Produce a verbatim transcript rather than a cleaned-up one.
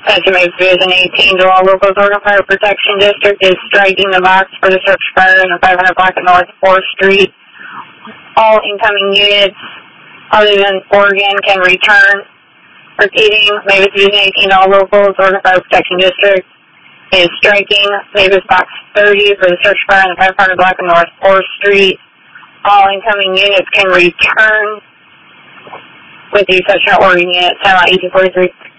Attention Mavis Division eighteen to all locals. Oregon Fire Protection District is striking the box for the search fire in the five hundred block of North fourth Street. All incoming units other than Oregon can return. Repeating, Mavis Division eighteen to all locals. Oregon Fire Protection District is striking Mavis Box thirty for the search fire in the five hundred block of North fourth Street. All incoming units can return with the exception of Oregon unit. Sound eighteen forty-three.